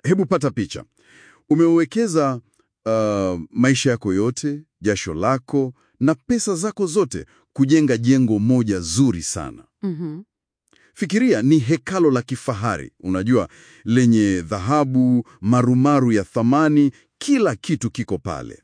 Hebu pata picha. Umewekeza maisha yako yote, jasho lako na pesa zako zote kujenga jengo moja zuri sana. Fikiria ni hekalo la kifahari, unajua, lenye dhahabu, marumaru ya thamani, kila kitu kiko pale.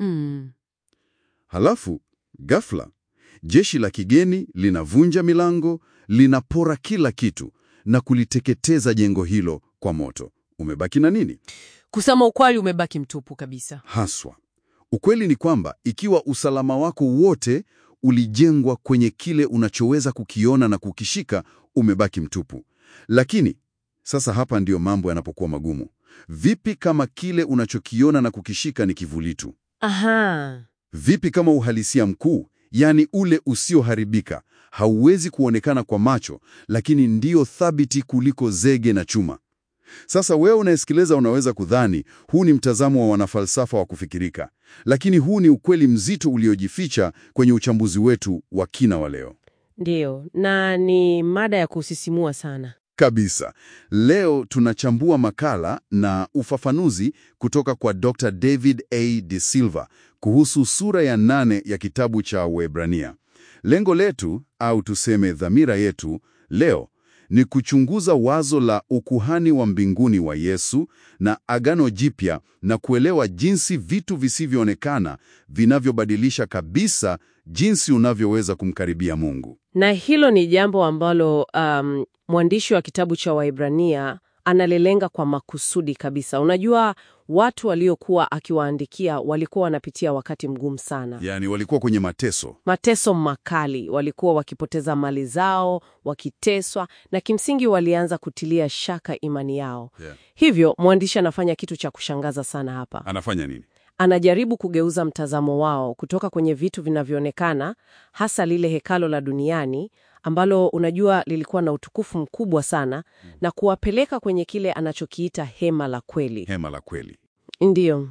Halafu, ghafla, jeshi la kigeni linavunja milango, linapora kila kitu na kuliteketeza jengo hilo kwa moto. Umebaki na nini? Kusema ukweli, umebaki mtupu kabisa. Haswa. Ukweli ni kwamba ikiwa usalama wako wote ulijengwa kwenye kile unachoweza kukiona na kukishika, umebaki mtupu. Lakini sasa hapa ndiyo mambo yanapokuwa magumu. Vipi kama kile unachokiona na kukishika ni kivuli tu? Aha. Vipi kama uhalisia mkuu, yani ule usioharibika, hauwezi kuonekana kwa macho, lakini ndio thabiti kuliko zege na chuma? Sasa wewe unayesikiliza unaweza kudhani huu ni mtazamo wa wanafalsafa wa kufikirika, lakini huu ni ukweli mzito uliojificha kwenye uchambuzi wetu wa kina wa leo. Ndiyo, na ni mada ya kusisimua sana. Kabisa. Leo tunachambua makala na ufafanuzi kutoka kwa Dr. David A. De Silva kuhusu sura ya 8 ya kitabu cha Waebrania. Lengo letu, au tuseme dhamira yetu, leo ni kuchunguza wazo la ukuhani wa mbinguni wa Yesu na Agano Jipya na kuelewa jinsi vitu visivyoonekana vinavyobadilisha kabisa jinsi unavyoweza kumkaribia Mungu. Na hilo ni jambo ambalo mwandishi wa kitabu cha Waebrania analilenga kwa makusudi kabisa. Unajua, watu waliokuwa akiwaandikia walikuwa wanapitia wakati mgumu sana. Yaani walikuwa kwenye mateso. Mateso makali, walikuwa wakipoteza mali zao, wakiteswa, na kimsingi walianza kutilia shaka imani yao. Hivyo, mwandishi anafanya kitu cha kushangaza sana hapa. Anafanya nini? Anajaribu kugeuza mtazamo wao kutoka kwenye vitu vinavyoonekana, hasa lile hekalo la duniani ambalo unajua lilikuwa na utukufu mkubwa sana, na kuwapeleka kwenye kile anachokiita hema la kweli. Hema la kweli. Ndiyo.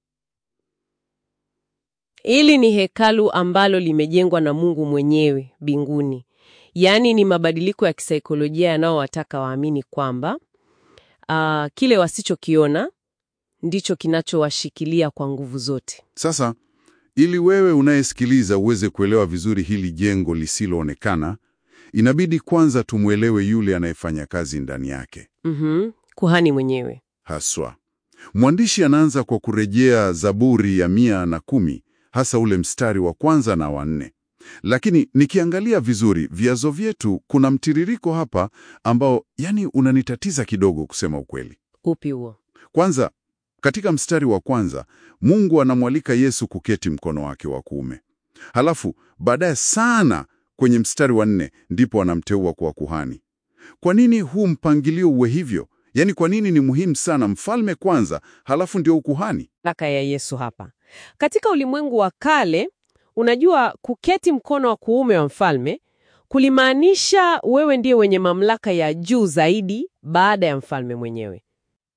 Hili ni hekalu ambalo limejengwa na Mungu mwenyewe mbinguni. Yaani ni mabadiliko ya kisaikolojia yanayowataka waamini kwamba kile wasichokiona ndicho kinachowashikilia kwa nguvu zote. Sasa, ili wewe unayesikiliza uweze kuelewa vizuri hili jengo lisiloonekana, inabidi kwanza tumwelewe yule anayefanya kazi ndani yake. Kuhani mwenyewe. Haswa. Mwandishi anaanza kwa kurejea Zaburi ya 110, hasa ule mstari wa 1 na wa 4. Lakini nikiangalia vizuri vyanzo vyetu, kuna mtiririko hapa ambao unanitatiza kidogo kusema ukweli. Upi huo? Kwanza, katika mstari wa 1, Mungu anamwalika Yesu kuketi mkono wake wa kuume. Halafu, baadaye sana kwenye mstari wa 4, ndipo anamteua kuwa kuhani. Kwa nini huu mpangilio uwe hivyo? Yaani kwa nini ni muhimu sana mfalme kwanza, halafu ndio ukuhani? Mamlaka ya Yesu hapa. Katika ulimwengu wa kale, unajua kuketi mkono wa kuume wa mfalme kulimaanisha wewe ndiye wenye mamlaka ya juu zaidi baada ya mfalme mwenyewe.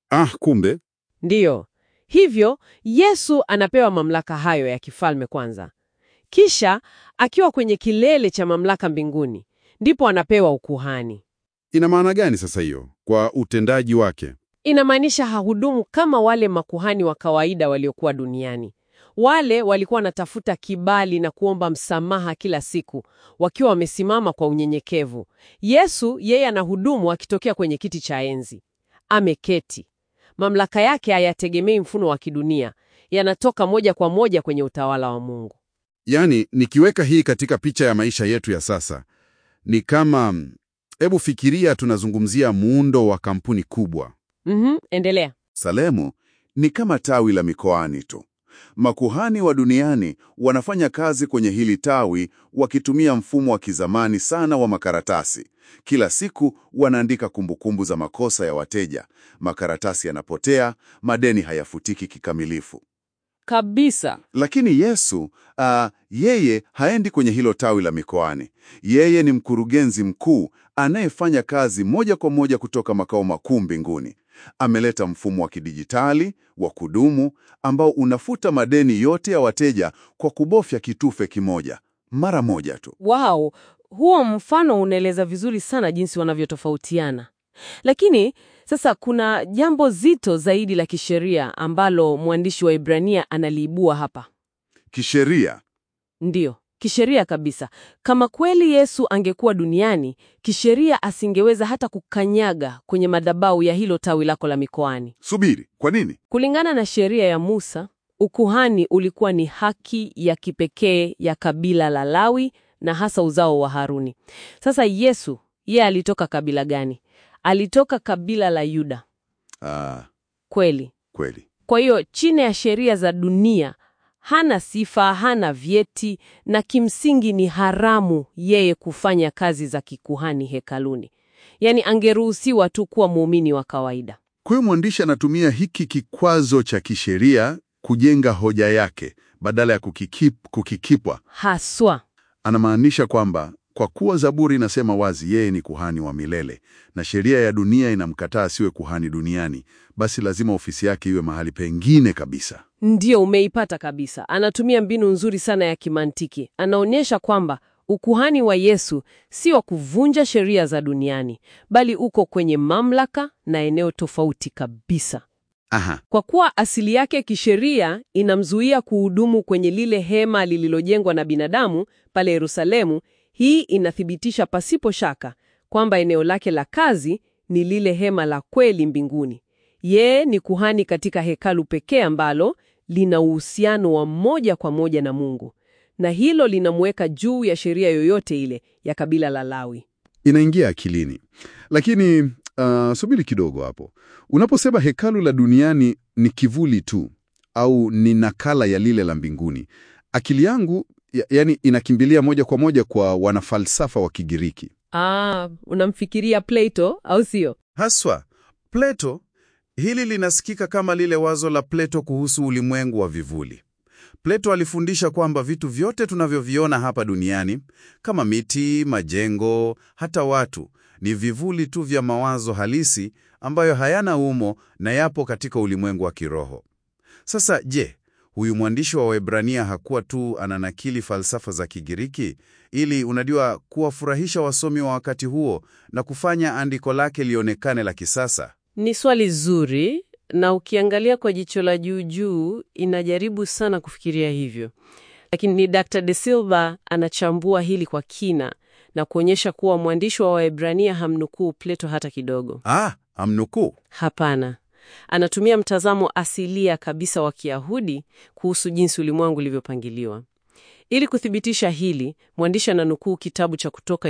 Kumbe. Ndiyo. Hivyo, Yesu anapewa mamlaka hayo ya kifalme kwanza. Kisha, akiwa kwenye kilele cha mamlaka mbinguni, ndipo anapewa ukuhani. Ina maana gani sasa hiyo kwa utendaji wake? Inamaanisha hahudumu kama wale makuhani wa kawaida waliokuwa duniani. Wale walikuwa wanatafuta kibali na kuomba msamaha kila siku, wakiwa wamesimama kwa unyenyekevu. Yesu, yeye anahudumu akitokea kwenye kiti cha enzi. Ameketi. Mamlaka yake hayategemei mfumo wa kidunia, yanatoka moja kwa moja kwenye utawala wa Mungu. Yaani, nikiweka hii katika picha ya maisha yetu ya sasa, ni kama, hebu fikiria tunazungumzia muundo wa kampuni kubwa. Endelea. Salemu ni kama tawi la mikoani tu. Makuhani wa duniani wanafanya kazi kwenye hili tawi wakitumia mfumo wa kizamani sana wa makaratasi. Kila siku wanaandika kumbukumbu za makosa ya wateja. Makaratasi yanapotea, madeni hayafutiki kikamilifu. Kabisa. Lakini Yesu, yeye haendi kwenye hilo tawi la mikoani. Yeye ni mkurugenzi mkuu anayefanya kazi moja kwa moja kutoka makao makuu mbinguni. Ameleta mfumo wa kidijitali wa kudumu ambao unafuta madeni yote ya wateja kwa kubofya kitufe kimoja, mara moja tu. Wow, huo mfano unaeleza vizuri sana jinsi wanavyotofautiana. Lakini sasa kuna jambo zito zaidi la kisheria ambalo mwandishi wa Ibrania analiibua hapa. Kisheria? Ndiyo, kisheria kabisa. Kama kweli Yesu angekuwa duniani, kisheria asingeweza hata kukanyaga kwenye madhabahu ya hilo tawi lako la mikoani. Subiri, kwa nini? Kulingana na sheria ya Musa, ukuhani ulikuwa ni haki ya kipekee ya kabila la Lawi na hasa uzao wa Haruni. Sasa Yesu, yeye alitoka kabila gani? Alitoka kabila la Yuda. Kweli. Kwa hiyo chini ya sheria za dunia, hana sifa, hana vyeti, na kimsingi ni haramu yeye kufanya kazi za kikuhani hekaluni. Yaani angeruhusiwa tu kuwa muumini wa kawaida. Kwa hiyo mwandishi anatumia hiki kikwazo cha kisheria kujenga hoja yake badala ya kukikipwa. Haswa. Anamaanisha kwamba kwa kuwa Zaburi inasema wazi yeye ni kuhani wa milele na sheria ya dunia inamkataa asiwe kuhani duniani, basi lazima ofisi yake iwe mahali pengine kabisa. Ndiyo, umeipata kabisa. Anatumia mbinu nzuri sana ya kimantiki. Anaonyesha kwamba ukuhani wa Yesu si wa kuvunja sheria za duniani, bali uko kwenye mamlaka na eneo tofauti kabisa. Aha. Kwa kuwa asili yake kisheria inamzuia kuhudumu kwenye lile hema lililojengwa na binadamu pale Yerusalemu, hii inathibitisha pasipo shaka kwamba eneo lake la kazi ni lile hema la kweli mbinguni. Yeye ni kuhani katika hekalu pekee ambalo lina uhusiano wa moja kwa moja na Mungu. Na hilo linamweka juu ya sheria yoyote ile ya kabila la Lawi. Inaingia akilini. Lakini subiri kidogo hapo. Unaposema hekalu la duniani ni kivuli tu au ni nakala ya lile la mbinguni, akili yangu yani inakimbilia moja kwa moja kwa wanafalsafa wa Kigiriki. Unamfikiria Plato au sio? Haswa Plato. Hili linasikika kama lile wazo la Plato kuhusu ulimwengu wa vivuli. Plato alifundisha kwamba vitu vyote tunavyoviona hapa duniani, kama miti, majengo, hata watu, ni vivuli tu vya mawazo halisi ambayo hayana umo na yapo katika ulimwengu wa kiroho. Sasa je, huyu mwandishi wa Waebrania hakuwa tu ananakili falsafa za Kigiriki ili kuwafurahisha wasomi wa wakati huo na kufanya andiko lake lionekane la kisasa? Ni swali zuri, na ukiangalia kwa jicho la juu inajaribu sana kufikiria hivyo. Lakini ni Dr. De Silva anachambua hili kwa kina na kuonyesha kuwa mwandishi wa Waebrania hamnukuu Plato hata kidogo. Hamnukuu? Hapana. Anatumia mtazamo asilia kabisa wa Kiyahudi kuhusu jinsi ulimwengu ulivyopangiliwa. Ili kuthibitisha hili, mwandishi ananukuu kitabu cha Kutoka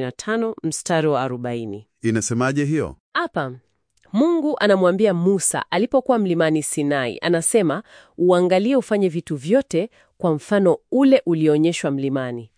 25 mstari wa 40. Inasemaje hiyo? Hapa Mungu anamwambia Musa alipokuwa mlimani Sinai, anasema uangalie ufanye vitu vyote kwa mfano ule ulionyeshwa mlimani.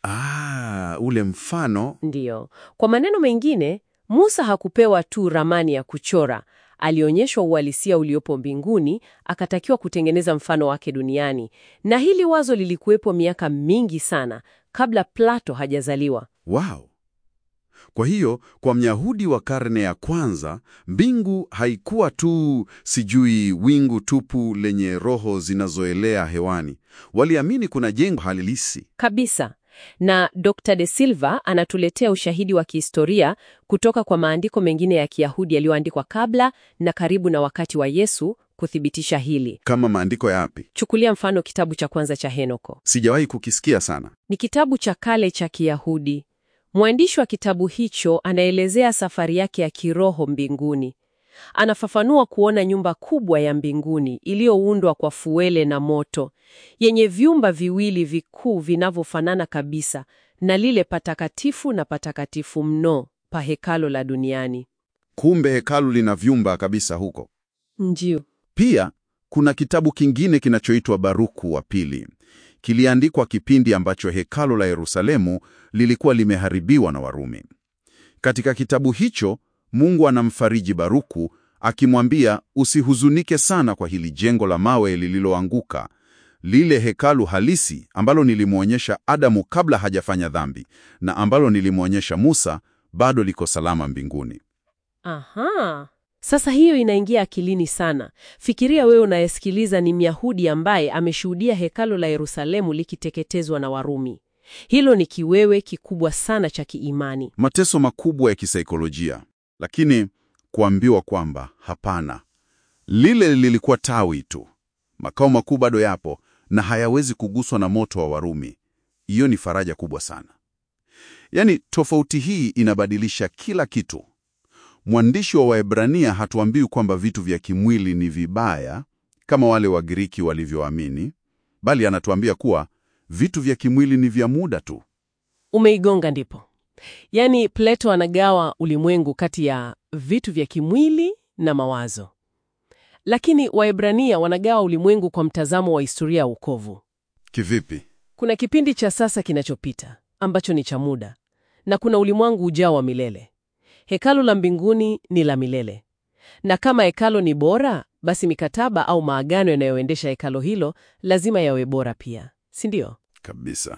Ule mfano. Ndiyo. Kwa maneno mengine, Musa hakupewa tu ramani ya kuchora, alionyeshwa uhalisia uliopo mbinguni, akatakiwa kutengeneza mfano wake duniani. Na hili wazo lilikuwepo miaka mingi sana kabla Plato hajazaliwa. Wow. Kwa hiyo, kwa Myahudi wa karne ya kwanza, mbingu haikuwa tu wingu tupu lenye roho zinazoelea hewani. Waliamini kuna jengo halisi. Kabisa. Na Dr. De Silva anatuletea ushahidi wa kihistoria kutoka kwa maandiko mengine ya Kiyahudi yaliyoandikwa kabla na karibu na wakati wa Yesu kuthibitisha hili. Kama maandiko yapi? Chukulia mfano kitabu cha kwanza cha Henoko. Sijawahi kukisikia sana. Ni kitabu cha kale cha Kiyahudi. Mwandishi wa kitabu hicho anaelezea safari yake ya kiroho mbinguni. Anafafanua kuona nyumba kubwa ya mbinguni iliyoundwa kwa fuele na moto, yenye vyumba viwili vikuu vinavyofanana kabisa na lile patakatifu na patakatifu mno pa hekalo la duniani. Kumbe hekalu lina vyumba kabisa huko. Ndiyo. Pia kuna kitabu kingine kinachoitwa Baruku wa Pili. Kiliandikwa kipindi ambacho hekalo la Yerusalemu lilikuwa limeharibiwa na Warumi. Katika kitabu hicho, Mungu anamfariji Baruku akimwambia usihuzunike sana kwa hili jengo la mawe lililoanguka. Lile hekalu halisi ambalo nilimwonyesha Adamu kabla hajafanya dhambi na ambalo nilimwonyesha Musa bado liko salama mbinguni. Aha. Sasa hiyo inaingia akilini sana. Fikiria wewe unayesikiliza ni Myahudi ambaye ameshuhudia hekalo la Yerusalemu likiteketezwa na Warumi. Hilo ni kiwewe kikubwa sana cha kiimani. Mateso makubwa ya kisaikolojia. Lakini kuambiwa kwamba hapana, lile lilikuwa tawi tu, makao makuu bado yapo na hayawezi kuguswa na moto wa Warumi. Hiyo ni faraja kubwa sana. Yaani, tofauti hii inabadilisha kila kitu. Mwandishi wa Waebrania hatuambiwi kwamba vitu vya kimwili ni vibaya kama wale Wagiriki walivyoamini, bali anatuambia kuwa vitu vya kimwili ni vya muda tu. Umeigonga ndipo. Yaani Plato anagawa ulimwengu kati ya vitu vya kimwili na mawazo. Lakini Waebrania wanagawa ulimwengu kwa mtazamo wa historia ya wokovu. Kivipi? Kuna kipindi cha sasa kinachopita ambacho ni cha muda, na kuna ulimwengu ujao wa milele. Hekalu la mbinguni ni la milele. Na kama hekalo ni bora, basi mikataba au maagano yanayoendesha hekalo hilo lazima yawe bora pia, si ndio? Kabisa.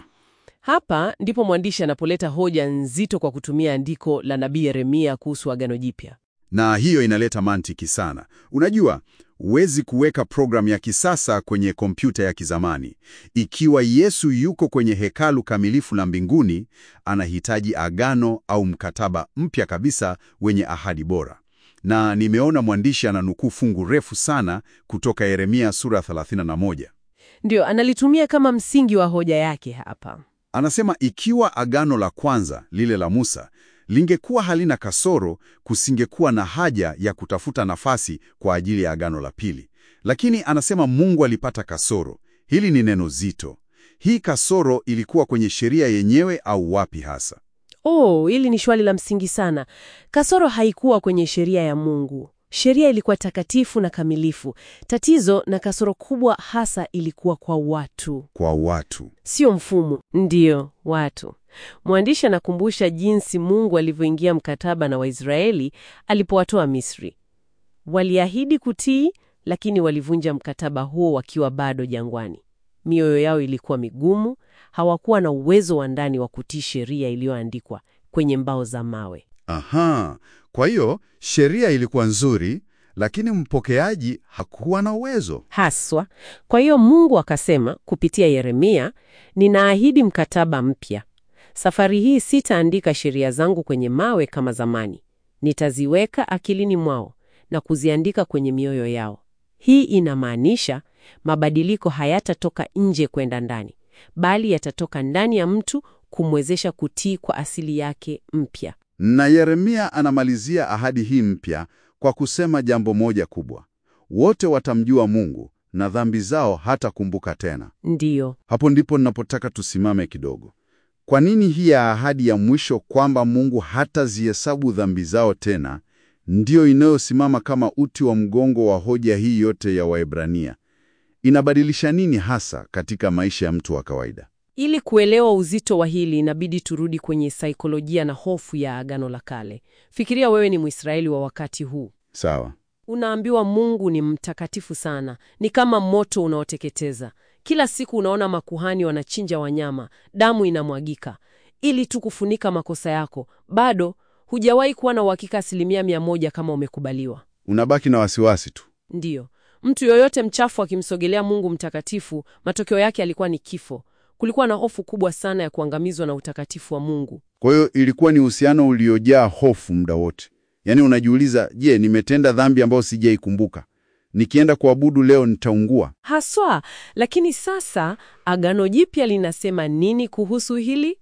Hapa ndipo mwandishi anapoleta hoja nzito kwa kutumia andiko la nabii Yeremia kuhusu Agano Jipya. Na hiyo inaleta mantiki sana. Unajua, huwezi kuweka programu ya kisasa kwenye kompyuta ya kizamani. Ikiwa Yesu yuko kwenye hekalu kamilifu la mbinguni, anahitaji agano au mkataba mpya kabisa wenye ahadi bora. Na nimeona mwandishi ananukuu fungu refu sana kutoka Yeremia sura 31. Ndio, analitumia kama msingi wa hoja yake hapa. Anasema ikiwa agano la kwanza, lile la Musa, lingekuwa halina kasoro, kusingekuwa na haja ya kutafuta nafasi kwa ajili ya agano la pili. Lakini anasema Mungu alipata kasoro. Hili ni neno zito. Hii kasoro ilikuwa kwenye sheria yenyewe au wapi hasa? Hili ni swali la msingi sana. Kasoro haikuwa kwenye sheria ya Mungu. Sheria ilikuwa takatifu na kamilifu. Tatizo na kasoro kubwa hasa ilikuwa kwa watu. Kwa watu. Sio mfumo. Ndiyo, watu. Mwandishi anakumbusha jinsi Mungu alivyoingia mkataba na Waisraeli alipowatoa Misri. Waliahidi kutii, lakini walivunja mkataba huo wakiwa bado jangwani. Mioyo yao ilikuwa migumu, hawakuwa na uwezo wa ndani wa kutii sheria iliyoandikwa kwenye mbao za mawe. Aha, kwa hiyo sheria ilikuwa nzuri, lakini mpokeaji hakuwa na uwezo. Haswa. Kwa hiyo Mungu akasema kupitia Yeremia, ninaahidi mkataba mpya. Safari hii sitaandika sheria zangu kwenye mawe kama zamani. Nitaziweka akilini mwao na kuziandika kwenye mioyo yao. Hii inamaanisha mabadiliko hayatatoka nje kwenda ndani, bali yatatoka ndani ya mtu kumwezesha kutii kwa asili yake mpya. Na Yeremia anamalizia ahadi hii mpya kwa kusema jambo moja kubwa: wote watamjua Mungu na dhambi zao hatakumbuka tena. Ndiyo. Hapo ndipo ninapotaka tusimame kidogo. Kwa nini hii ahadi ya mwisho kwamba Mungu hatazihesabu dhambi zao tena ndiyo inayosimama kama uti wa mgongo wa hoja hii yote ya Waebrania? Inabadilisha nini hasa katika maisha ya mtu wa kawaida? Ili kuelewa uzito wa hili inabidi turudi kwenye saikolojia na hofu ya Agano la Kale. Fikiria wewe ni Mwisraeli wa wakati huu. Sawa. Unaambiwa Mungu ni mtakatifu sana, ni kama moto unaoteketeza. Kila siku unaona makuhani wanachinja wanyama, damu inamwagika ili tu kufunika makosa yako. Bado hujawahi kuwa na uhakika 100% kama umekubaliwa. Unabaki na wasiwasi tu. Ndiyo. Mtu yoyote mchafu akimsogelea Mungu mtakatifu, matokeo yake alikuwa ni kifo. Kulikuwa na hofu kubwa sana ya kuangamizwa na utakatifu wa Mungu. Kwa hiyo ilikuwa ni uhusiano uliojaa hofu muda wote. Yaani unajiuliza, je, nimetenda dhambi ambayo sijaikumbuka? Nikienda kuabudu leo nitaungua? Haswa, lakini sasa Agano Jipya linasema nini kuhusu hili?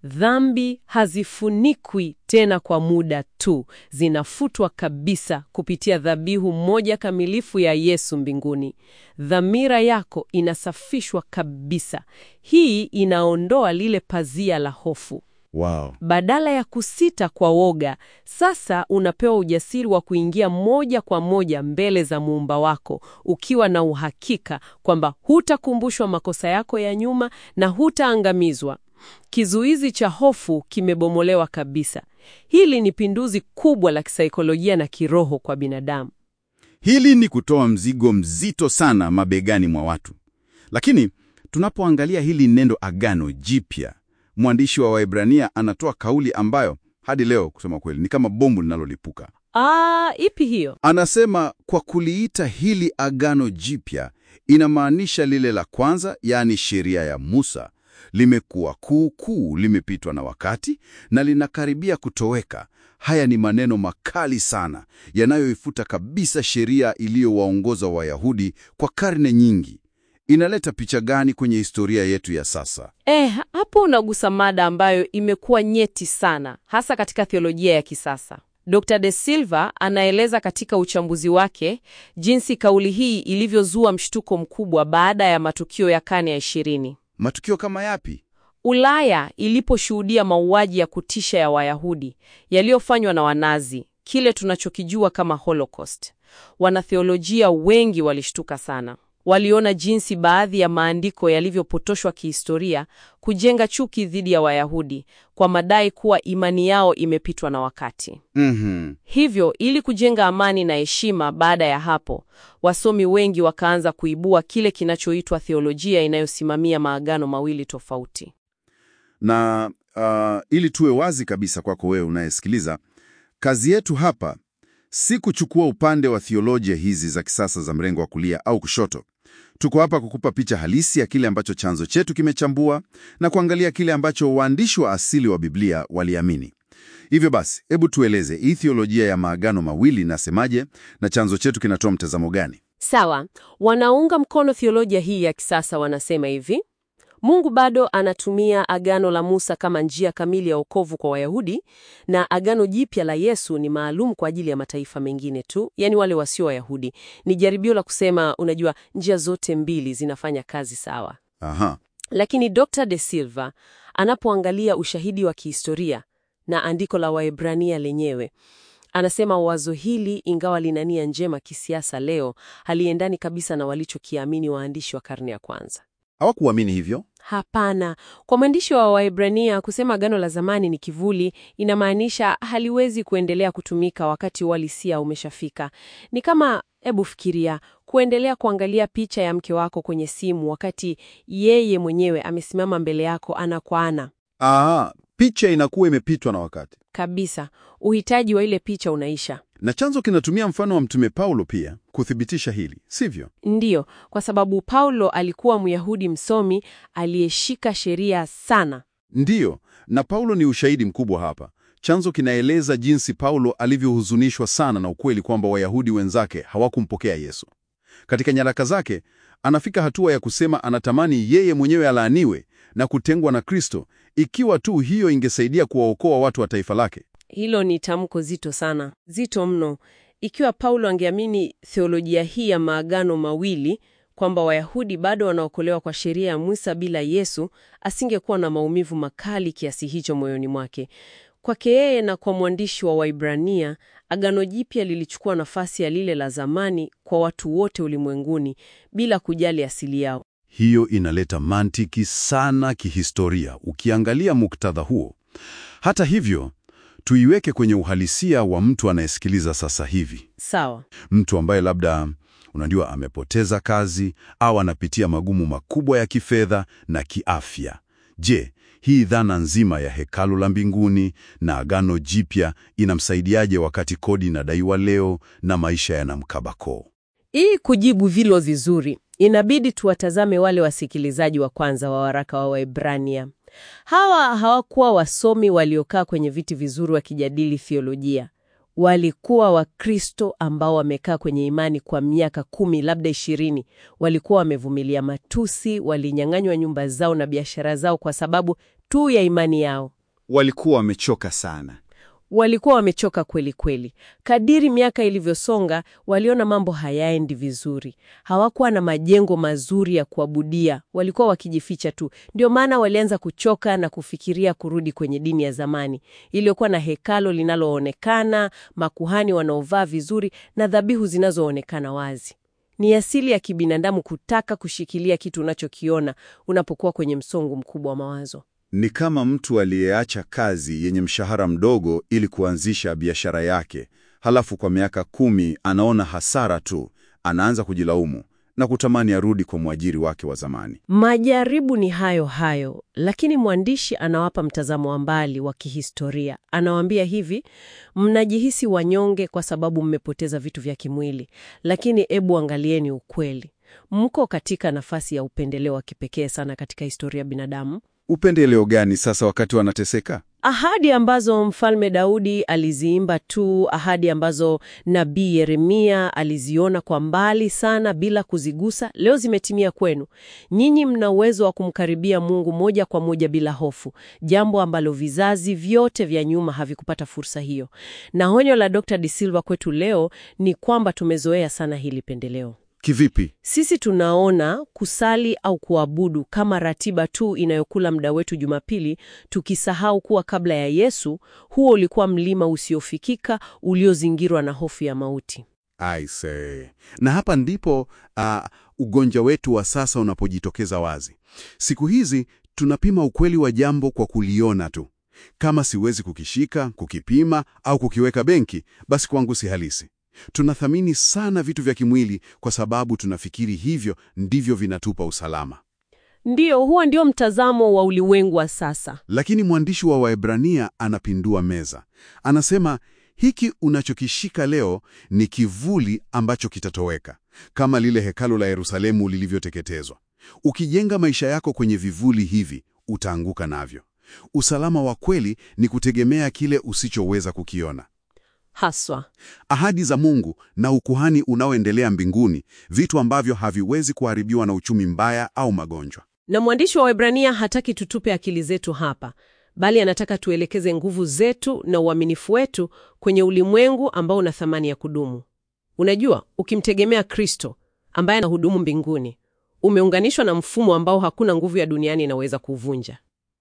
Dhambi hazifunikwi tena kwa muda tu, zinafutwa kabisa kupitia dhabihu moja kamilifu ya Yesu mbinguni. Dhamira yako inasafishwa kabisa. Hii inaondoa lile pazia la hofu. Wow. Badala ya kusita kwa woga, sasa unapewa ujasiri wa kuingia moja kwa moja mbele za Muumba wako, ukiwa na uhakika kwamba hutakumbushwa makosa yako ya nyuma na hutaangamizwa. Kizuizi cha hofu kimebomolewa kabisa. Hili ni pinduzi kubwa la kisaikolojia na kiroho kwa binadamu. Hili ni kutoa mzigo mzito sana mabegani mwa watu. Lakini tunapoangalia hili neno Agano Jipya, mwandishi wa Waebrania anatoa kauli ambayo hadi leo kusema kweli ni kama bomu linalolipuka. Ipi hiyo? Anasema kwa kuliita hili Agano Jipya inamaanisha lile la kwanza, yaani sheria ya Musa, limekuwa kuu, limepitwa na wakati na linakaribia kutoweka. haya ni maneno makali sana yanayoifuta kabisa sheria iliyowaongoza Wayahudi kwa karne nyingi. Inaleta picha gani kwenye historia yetu ya sasa? Hapo unagusa mada ambayo imekuwa nyeti sana, hasa katika theolojia ya kisasa. Dr. De Silva anaeleza katika uchambuzi wake jinsi kauli hii ilivyozua mshtuko mkubwa baada ya matukio ya karne ya 20. Matukio kama yapi? Ulaya iliposhuhudia mauaji ya kutisha ya Wayahudi yaliyofanywa na Wanazi, kile tunachokijua kama Holocaust. Wanatheolojia wengi walishtuka sana. Waliona jinsi baadhi ya maandiko yalivyopotoshwa kihistoria kujenga chuki dhidi ya Wayahudi kwa madai kuwa imani yao imepitwa na wakati. Hivyo, ili kujenga amani na heshima baada ya hapo, wasomi wengi wakaanza kuibua kile kinachoitwa theolojia inayosimamia maagano mawili tofauti. Na ili tuwe wazi kabisa kwako wewe unayesikiliza, kazi yetu hapa si kuchukua upande wa theolojia hizi za kisasa za mrengo wa kulia au kushoto. Tuko hapa kukupa picha halisi ya kile ambacho chanzo chetu kimechambua na kuangalia kile ambacho waandishi wa asili wa Biblia waliamini. Hivyo basi, hebu tueleze hii theolojia ya maagano mawili nasemaje na chanzo chetu kinatoa mtazamo gani? Sawa, wanaunga mkono theolojia hii ya kisasa wanasema hivi: Mungu bado anatumia agano la Musa kama njia kamili ya wokovu kwa Wayahudi, na agano jipya la Yesu ni maalum kwa ajili ya mataifa mengine tu, yani wale wasio Wayahudi. Ni jaribio la kusema, unajua, njia zote mbili zinafanya kazi sawa. Lakini Dr. De Silva anapoangalia ushahidi wa kihistoria na andiko la Waebrania lenyewe, anasema wazo hili, ingawa lina nia njema kisiasa leo, haliendani kabisa na walichokiamini waandishi wa karne ya kwanza. Hawakuamini hivyo? Hapana. Kwa mwandishi wa Waebrania, kusema agano la zamani ni kivuli inamaanisha haliwezi kuendelea kutumika wakati uhalisia umeshafika. Ni kama, hebu fikiria, kuendelea kuangalia picha ya mke wako kwenye simu wakati yeye mwenyewe amesimama mbele yako ana kwa ana. Picha inakuwa imepitwa na wakati. Kabisa. Uhitaji wa ile picha unaisha. Na chanzo kinatumia mfano wa Mtume Paulo pia kuthibitisha hili, sivyo? Ndiyo, kwa sababu Paulo alikuwa Myahudi msomi aliyeshika sheria sana. Ndiyo, na Paulo ni ushahidi mkubwa hapa. Chanzo kinaeleza jinsi Paulo alivyohuzunishwa sana na ukweli kwamba Wayahudi wenzake hawakumpokea Yesu. Katika nyaraka zake, anafika hatua ya kusema anatamani yeye mwenyewe alaaniwe na kutengwa na Kristo, ikiwa tu hiyo ingesaidia kuwaokoa watu wa taifa lake. Hilo ni tamko zito sana, zito mno. Ikiwa Paulo angeamini theolojia hii ya maagano mawili, kwamba Wayahudi bado wanaokolewa kwa sheria ya Musa bila Yesu, asingekuwa na maumivu makali kiasi hicho moyoni mwake. Kwake yeye na kwa mwandishi wa Waebrania, agano jipya lilichukua nafasi ya lile la zamani kwa watu wote ulimwenguni bila kujali asili yao. Hiyo inaleta mantiki sana kihistoria ukiangalia muktadha huo. Hata hivyo, tuiweke kwenye uhalisia wa mtu anayesikiliza sasa hivi. Sawa. Mtu ambaye labda, unajua, amepoteza kazi au anapitia magumu makubwa ya kifedha na kiafya. Je, hii dhana nzima ya hekalu la mbinguni na agano jipya inamsaidiaje wakati kodi inadaiwa leo na maisha yanamkabako? Ili kujibu vilo vizuri, inabidi tuwatazame wale wasikilizaji wa kwanza wa waraka wa Waebrania. Hawa hawakuwa wasomi waliokaa kwenye viti vizuri wakijadili theolojia. Walikuwa Wakristo ambao wamekaa kwenye imani kwa miaka 10, labda 20. Walikuwa wamevumilia matusi, walinyang'anywa nyumba zao na biashara zao kwa sababu tu ya imani yao. Walikuwa wamechoka sana. Walikuwa wamechoka kweli kweli. Kadiri miaka ilivyosonga, waliona mambo hayaendi vizuri. Hawakuwa na majengo mazuri ya kuabudia, walikuwa wakijificha tu. Ndio maana walianza kuchoka na kufikiria kurudi kwenye dini ya zamani, iliyokuwa na hekalo linaloonekana, makuhani wanaovaa vizuri na dhabihu zinazoonekana wazi. Ni asili ya kibinadamu kutaka kushikilia kitu unachokiona unapokuwa kwenye msongo mkubwa wa mawazo. Ni kama mtu aliyeacha kazi yenye mshahara mdogo ili kuanzisha biashara yake. Halafu kwa miaka 10 anaona hasara tu, anaanza kujilaumu na kutamani arudi kwa mwajiri wake wa zamani. Majaribu ni hayo hayo, lakini mwandishi anawapa mtazamo wa mbali wa kihistoria. Anawaambia hivi, mnajihisi wanyonge kwa sababu mmepoteza vitu vya kimwili, lakini ebu angalieni ukweli. Mko katika nafasi ya upendeleo wa kipekee sana katika historia ya binadamu. Upendeleo gani sasa wakati wanateseka? Ahadi ambazo Mfalme Daudi aliziimba tu, ahadi ambazo Nabii Yeremia aliziona kwa mbali sana bila kuzigusa, leo zimetimia kwenu. Nyinyi mna uwezo wa kumkaribia Mungu moja kwa moja bila hofu, jambo ambalo vizazi vyote vya nyuma havikupata fursa hiyo. Na onyo la Dr. De Silva kwetu leo ni kwamba tumezoea sana hili pendeleo. Kivipi? Sisi tunaona kusali au kuabudu kama ratiba tu inayokula muda wetu Jumapili, tukisahau kuwa kabla ya Yesu, huo ulikuwa mlima usiofikika uliozingirwa na hofu ya mauti. I say. Na hapa ndipo ugonjwa wetu wa sasa unapojitokeza wazi. Siku hizi tunapima ukweli wa jambo kwa kuliona tu. Kama siwezi kukishika, kukipima au kukiweka benki, basi kwangu si halisi. Tunathamini sana vitu vya kimwili kwa sababu tunafikiri hivyo ndivyo vinatupa usalama. Ndiyo, huo ndio mtazamo wa ulimwengu wa sasa. Lakini mwandishi wa Waebrania anapindua meza. Anasema hiki unachokishika leo ni kivuli ambacho kitatoweka, kama lile hekalu la Yerusalemu lilivyoteketezwa. Ukijenga maisha yako kwenye vivuli hivi, utaanguka navyo. Usalama wa kweli ni kutegemea kile usichoweza kukiona. Haswa Ahadi za Mungu na ukuhani unaoendelea mbinguni, vitu ambavyo haviwezi kuharibiwa na uchumi mbaya au magonjwa. na mwandishi wa Waebrania hataki tutupe akili zetu hapa, bali anataka tuelekeze nguvu zetu na uaminifu wetu kwenye ulimwengu ambao una thamani ya kudumu. Unajua, ukimtegemea Kristo ambaye anahudumu mbinguni, umeunganishwa na mfumo ambao hakuna nguvu ya duniani inaweza kuvunja.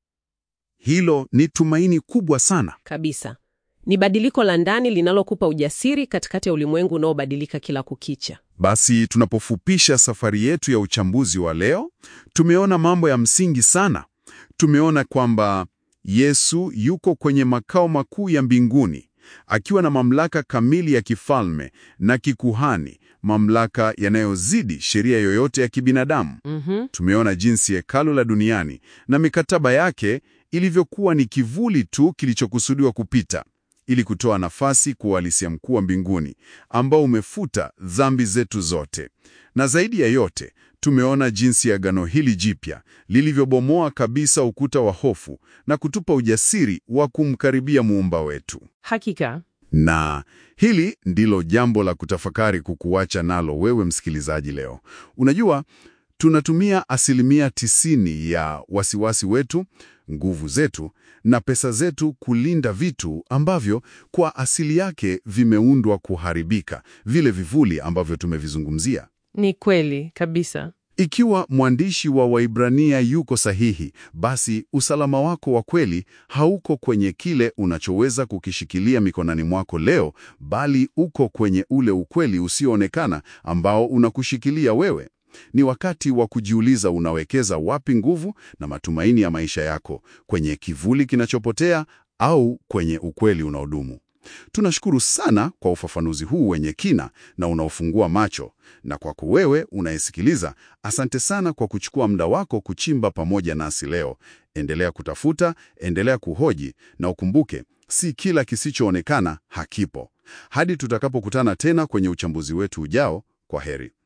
Hilo ni tumaini kubwa sana. Kabisa. Ni badiliko la ndani linalokupa ujasiri katikati ya ulimwengu unaobadilika kila kukicha. Basi tunapofupisha safari yetu ya uchambuzi wa leo, tumeona mambo ya msingi sana. Tumeona kwamba Yesu yuko kwenye makao makuu ya mbinguni, akiwa na mamlaka kamili ya kifalme na kikuhani, mamlaka yanayozidi sheria yoyote ya kibinadamu. Tumeona jinsi hekalu la duniani na mikataba yake ilivyokuwa ni kivuli tu kilichokusudiwa kupita, ili kutoa nafasi kwa uhalisia mkuu wa mbinguni ambao umefuta dhambi zetu zote. Na zaidi ya yote, tumeona jinsi agano hili jipya lilivyobomoa kabisa ukuta wa hofu na kutupa ujasiri wa kumkaribia Muumba wetu. Hakika. Na hili ndilo jambo la kutafakari kukuacha nalo wewe msikilizaji leo. Unajua, tunatumia 90% ya wasiwasi wetu, nguvu zetu na pesa zetu kulinda vitu ambavyo kwa asili yake vimeundwa kuharibika, vile vivuli ambavyo tumevizungumzia. Ni kweli kabisa. Ikiwa mwandishi wa Waibrania yuko sahihi, basi usalama wako wa kweli hauko kwenye kile unachoweza kukishikilia mikononi mwako leo, bali uko kwenye ule ukweli usioonekana ambao unakushikilia wewe. Ni wakati wa kujiuliza, unawekeza wapi nguvu na matumaini ya maisha yako, kwenye kivuli kinachopotea au kwenye ukweli unaodumu? Tunashukuru sana kwa ufafanuzi huu wenye kina na unaofungua macho. Na kwako wewe unayesikiliza, asante sana kwa kuchukua muda wako kuchimba pamoja nasi leo. Endelea kutafuta, endelea kuhoji, na ukumbuke, si kila kisichoonekana hakipo. Hadi tutakapokutana tena kwenye uchambuzi wetu ujao, kwa heri.